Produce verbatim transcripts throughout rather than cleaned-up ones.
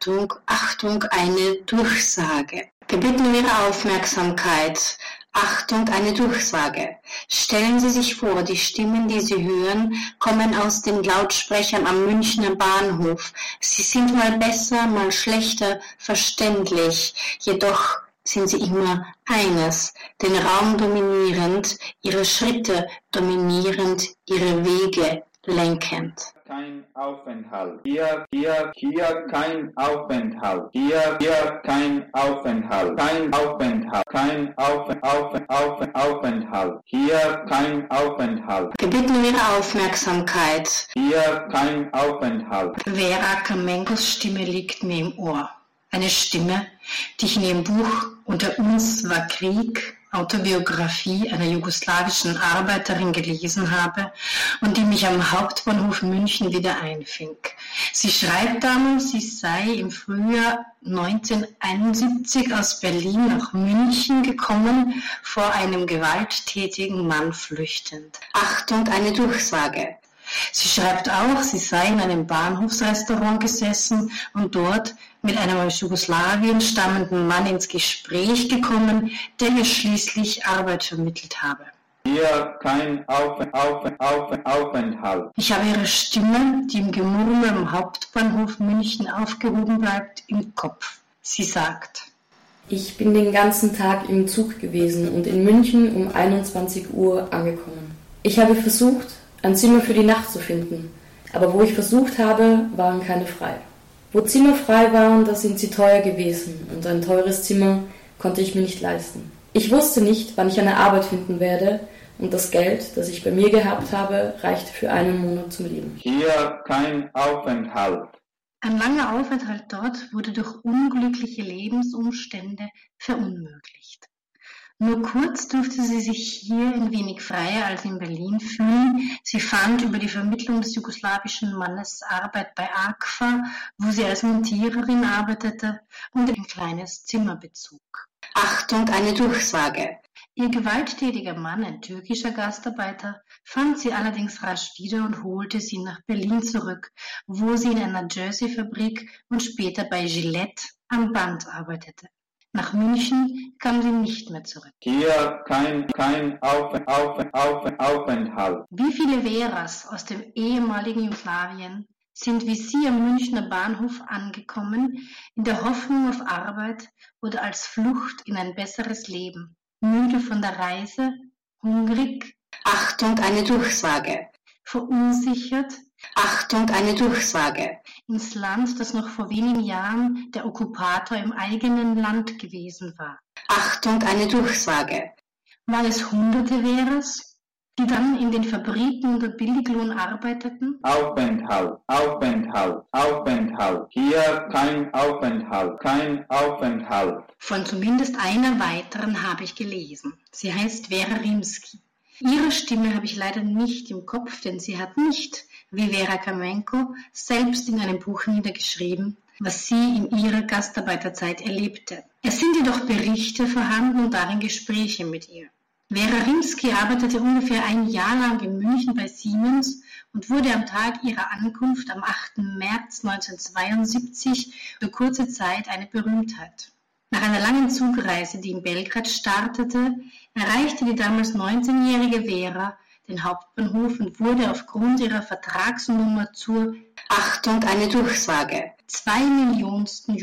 Achtung, Achtung, eine Durchsage. Wir bitten um Ihre Aufmerksamkeit. Achtung, eine Durchsage. Stellen Sie sich vor, die Stimmen, die Sie hören, kommen aus den Lautsprechern am Münchner Bahnhof. Sie sind mal besser, mal schlechter verständlich, jedoch sind sie immer eines, den Raum dominierend, ihre Schritte dominierend, ihre Wege lenkend. Kein Aufenthalt. Hier, hier, hier kein Aufenthalt. Hier, hier kein Aufenthalt. Kein Aufenthalt. Kein Aufen, Aufen, Aufen, Aufenthalt. Hier kein Aufenthalt. Wir bitten um Ihre Aufmerksamkeit. Hier kein Aufenthalt. Vera Kamenkos Stimme liegt mir im Ohr. Eine Stimme, die ich in ihrem Buch Unter uns war Krieg, Autobiografie einer jugoslawischen Arbeiterin gelesen habe und die mich am Hauptbahnhof München wieder einfing. Sie schreibt damals, sie sei im Frühjahr neunzehnhunderteinundsiebzig aus Berlin nach München gekommen, vor einem gewalttätigen Mann flüchtend. Achtung, eine Durchsage. Sie schreibt auch, sie sei in einem Bahnhofsrestaurant gesessen und dort mit einem aus Jugoslawien stammenden Mann ins Gespräch gekommen, der ihr schließlich Arbeit vermittelt habe. Hier kein Aufen, Aufen, Aufen, Aufenthalt. Ich habe ihre Stimme, die im Gemurmel am Hauptbahnhof München aufgehoben bleibt, im Kopf. Sie sagt: Ich bin den ganzen Tag im Zug gewesen und in München um einundzwanzig Uhr angekommen. Ich habe versucht, ein Zimmer für die Nacht zu finden, aber wo ich versucht habe, waren keine frei. Wo Zimmer frei waren, da sind sie teuer gewesen und ein teures Zimmer konnte ich mir nicht leisten. Ich wusste nicht, wann ich eine Arbeit finden werde und das Geld, das ich bei mir gehabt habe, reichte für einen Monat zum Leben. Hier kein Aufenthalt. Ein langer Aufenthalt dort wurde durch unglückliche Lebensumstände verunmöglicht. Nur kurz durfte sie sich hier ein wenig freier als in Berlin fühlen. Sie fand über die Vermittlung des jugoslawischen Mannes Arbeit bei A Q F A, wo sie als Montiererin arbeitete und ein kleines Zimmer bezog. Achtung, eine Durchsage. Ihr gewalttätiger Mann, ein türkischer Gastarbeiter, fand sie allerdings rasch wieder und holte sie nach Berlin zurück, wo sie in einer Jersey-Fabrik und später bei Gillette am Band arbeitete. Nach München kam sie nicht mehr zurück. Hier kein, kein Aufen, Aufen, Aufen, Aufenthalt. Wie viele Veras aus dem ehemaligen Jugoslawien sind wie sie am Münchner Bahnhof angekommen, in der Hoffnung auf Arbeit oder als Flucht in ein besseres Leben, müde von der Reise, hungrig. Achtung, eine Durchsage. Verunsichert. Achtung, eine Durchsage. Ins Land, das noch vor wenigen Jahren der Okkupator im eigenen Land gewesen war. Achtung, eine Durchsage. War es Hunderte Veras, die dann in den Fabriken unter Billiglohn arbeiteten? Aufenthalt, Aufenthalt, Aufenthalt. Hier kein Aufenthalt, kein Aufenthalt. Von zumindest einer weiteren habe ich gelesen. Sie heißt Vera Rimski. Ihre Stimme habe ich leider nicht im Kopf, denn sie hat nicht, wie Vera Kamenko, selbst in einem Buch niedergeschrieben, was sie in ihrer Gastarbeiterzeit erlebte. Es sind jedoch Berichte vorhanden und darin Gespräche mit ihr. Vera Rimski arbeitete ungefähr ein Jahr lang in München bei Siemens und wurde am Tag ihrer Ankunft am achten März neunzehnhundertzweiundsiebzig für kurze Zeit eine Berühmtheit. Nach einer langen Zugreise, die in Belgrad startete, erreichte die damals neunzehnjährige Vera den Hauptbahnhof und wurde aufgrund ihrer Vertragsnummer zur, Achtung, eine Durchsage, zwei Millionsten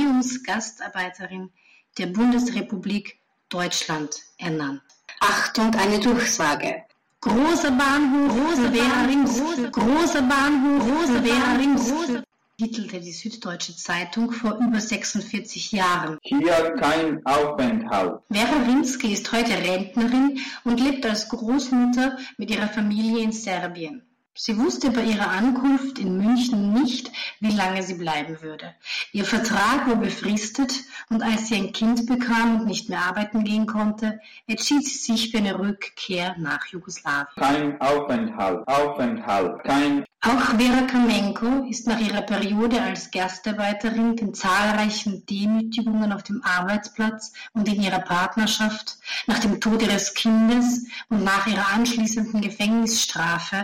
Jubiläumsgastarbeiterin der Bundesrepublik Deutschland ernannt. Achtung, eine Durchsage. Großer Bahnhof, große Vera Rimski, großer Bahnhof, große Vera Rimski, titelte die Süddeutsche Zeitung vor über sechsundvierzig Jahren. Hier kein Aufenthalt. Vera Rimski ist heute Rentnerin und lebt als Großmutter mit ihrer Familie in Serbien. Sie wusste bei ihrer Ankunft in München nicht, wie lange sie bleiben würde. Ihr Vertrag war befristet und als sie ein Kind bekam und nicht mehr arbeiten gehen konnte, entschied sie sich für eine Rückkehr nach Jugoslawien. Kein Aufenthalt, Aufenthalt, kein... Auch Vera Kamenko ist nach ihrer Periode als Gastarbeiterin den zahlreichen Demütigungen auf dem Arbeitsplatz und in ihrer Partnerschaft, nach dem Tod ihres Kindes und nach ihrer anschließenden Gefängnisstrafe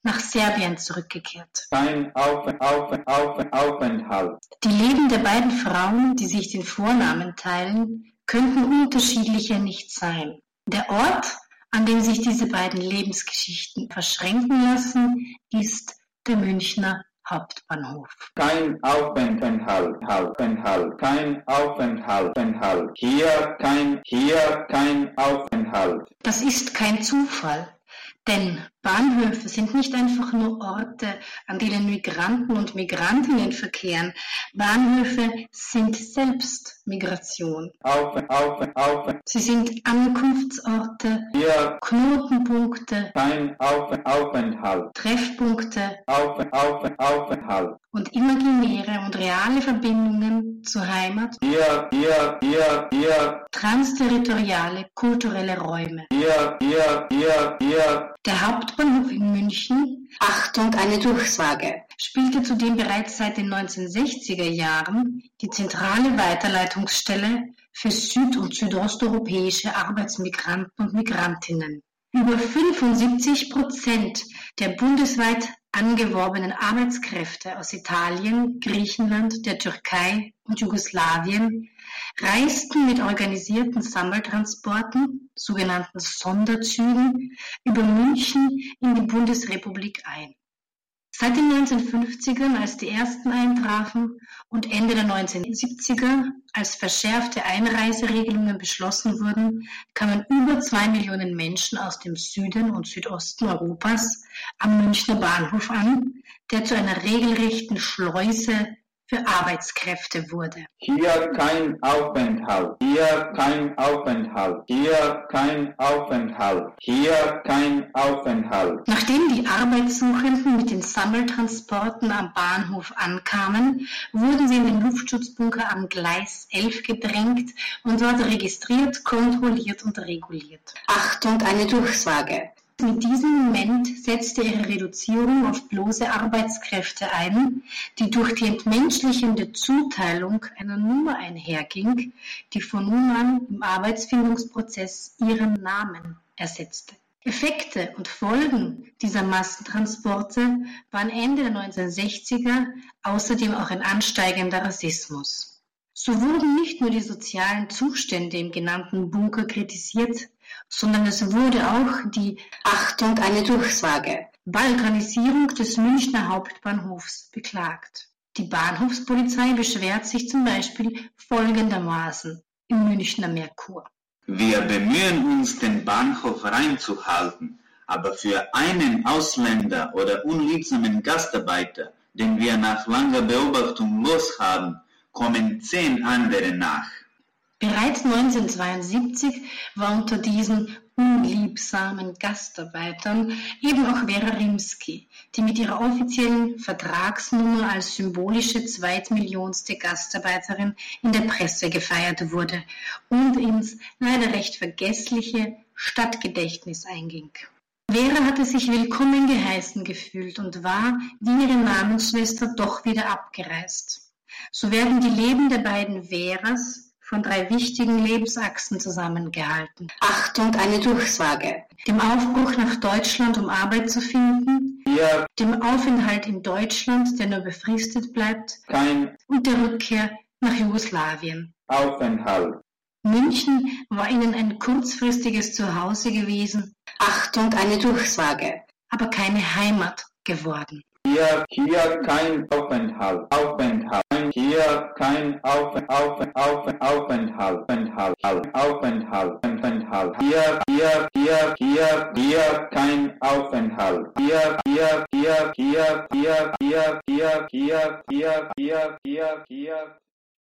nach Serbien zurückgekehrt. Kein Auf, Auf, Auf, Aufenthalt. Die Leben der beiden Frauen, die sich den Vornamen teilen, könnten unterschiedlicher nicht sein. Der Ort, an dem sich diese beiden Lebensgeschichten verschränken lassen, ist der Münchner Hauptbahnhof. Kein Aufenthalt, Aufenthalt, kein Aufenthalt, Aufenthalt. Hier kein, hier kein Aufenthalt. Das ist kein Zufall, denn Bahnhöfe sind nicht einfach nur Orte, an denen Migranten und Migrantinnen verkehren. Bahnhöfe sind selbst Migration. Auf, auf, auf. Sie sind Ankunftsorte, Hier Knotenpunkte, kein Auf, Aufenthalt. Treffpunkte Auf, auf, Aufenthalt. und imaginäre und reale Verbindungen zur Heimat, Hier, hier, hier, hier, transterritoriale kulturelle Räume. hier, hier, hier, hier. Der Hauptbahnhof in München, Achtung, eine Durchsage, spielte zudem bereits seit den neunzehnhundertsechziger Jahren die zentrale Weiterleitungsstelle für süd- und südosteuropäische Arbeitsmigranten und Migrantinnen. Über fünfundsiebzig Prozent der bundesweit angeworbenen Arbeitskräfte aus Italien, Griechenland, der Türkei und Jugoslawien reisten mit organisierten Sammeltransporten, sogenannten Sonderzügen, über München in die Bundesrepublik ein. Seit den neunzehnhundertfünfzigern, als die ersten eintrafen, und Ende der neunzehnhundertsiebziger, als verschärfte Einreiseregelungen beschlossen wurden, kamen über zwei Millionen Menschen aus dem Süden und Südosten Europas am Münchner Bahnhof an, der zu einer regelrechten Schleuse für Arbeitskräfte wurde. Hier kein Aufenthalt, hier kein Aufenthalt, hier kein Aufenthalt, hier kein Aufenthalt. Nachdem die Arbeitssuchenden mit den Sammeltransporten am Bahnhof ankamen, wurden sie in den Luftschutzbunker am Gleis elf gedrängt und dort registriert, kontrolliert und reguliert. Achtung, eine Durchsage. Mit diesem Moment setzte ihre Reduzierung auf bloße Arbeitskräfte ein, die durch die entmenschlichende Zuteilung einer Nummer einherging, die von nun an im Arbeitsfindungsprozess ihren Namen ersetzte. Effekte und Folgen dieser Massentransporte waren Ende der neunzehnhundertsechziger außerdem auch ein ansteigender Rassismus. So wurden nicht nur die sozialen Zustände im genannten Bunker kritisiert, sondern es wurde auch die, Achtung, eine Durchsage, Balkanisierung des Münchner Hauptbahnhofs beklagt. Die Bahnhofspolizei beschwert sich zum Beispiel folgendermaßen im Münchner Merkur. Wir bemühen uns, den Bahnhof reinzuhalten, aber für einen Ausländer oder unliebsamen Gastarbeiter, den wir nach langer Beobachtung loshaben, kommen zehn andere nach. Bereits neunzehnhundertzweiundsiebzig war unter diesen unliebsamen Gastarbeitern eben auch Vera Rimski, die mit ihrer offiziellen Vertragsnummer als symbolische zweitmillionste Gastarbeiterin in der Presse gefeiert wurde und ins leider recht vergessliche Stadtgedächtnis einging. Vera hatte sich willkommen geheißen gefühlt und war, wie ihre Namensschwester, doch wieder abgereist. So werden die Leben der beiden Veras von drei wichtigen Lebensachsen zusammengehalten. Achtung, eine Durchsage. Dem Aufbruch nach Deutschland, um Arbeit zu finden, Hier dem Aufenthalt in Deutschland, der nur befristet bleibt, kein und der Rückkehr nach Jugoslawien. Aufenthalt. München war ihnen ein kurzfristiges Zuhause gewesen. Achtung, eine Durchsage. Aber keine Heimat geworden. Hier, hier kein Aufenthalt, Aufenthalt. Hier kein Auf, Auf, Auf, Aufenthalt, Aufenthalt, Aufenthalt, Aufenthalt. Hier, hier, hier, hier, hier kein Aufenthalt. Hier, hier, hier, hier, hier, hier, hier, hier, hier, hier, hier, hier.